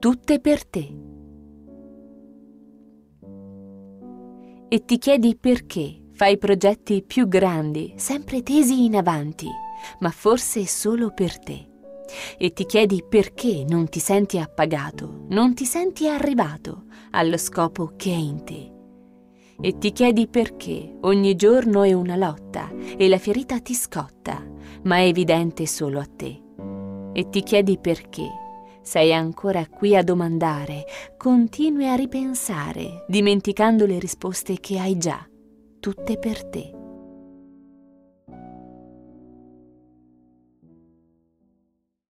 tutte per te. E ti chiedi perché fai progetti più grandi, sempre tesi in avanti, ma forse solo per te. E ti chiedi perché non ti senti appagato, non ti senti arrivato allo scopo che è in te. E ti chiedi perché ogni giorno è una lotta e la ferita ti scotta, ma è evidente solo a te. E ti chiedi perché sei ancora qui a domandare, continui a ripensare, dimenticando le risposte che hai già, tutte per te.